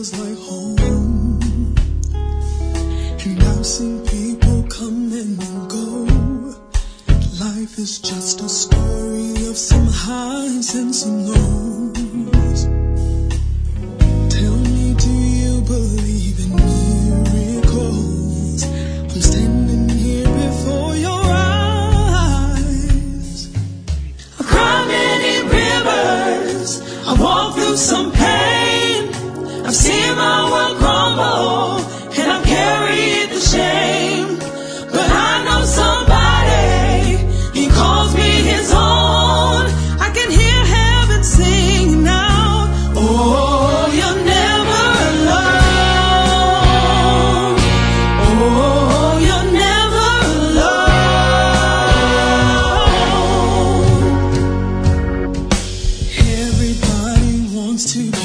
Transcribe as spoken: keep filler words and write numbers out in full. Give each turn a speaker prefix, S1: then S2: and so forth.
S1: feels like home. And I've seen people come and go. Life is just a story of some highs and some lows. Tell me, do you believe in miracles? I'm standing here before your eyes. I've cried many rivers, I've walked through some pain. I've seen my world crumble, and I've carried the shame. But I know somebody, he calls me his own. I can hear heaven sing now. Oh, you're never alone. Oh, you're never alone. Everybody wants to